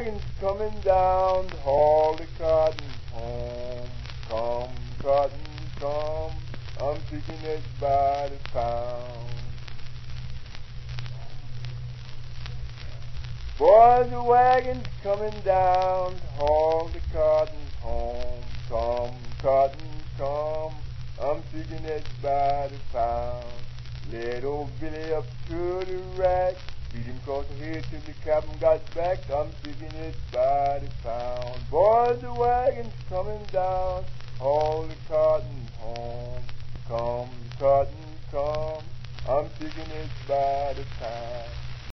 wagon's coming down to haul the cotton home. Come, cotton, come, I'm picking it by the pound. Boy, the wagon's coming down to haul the cotton home. Come, cotton, come, I'm picking it by the pound. Led old Billy up to the rack, beat him across the head till the captain got back. I'm picking it by the pound. Boy, the wagon's coming down, haul the cotton home. Come, cotton, come, I'm picking it by the pound.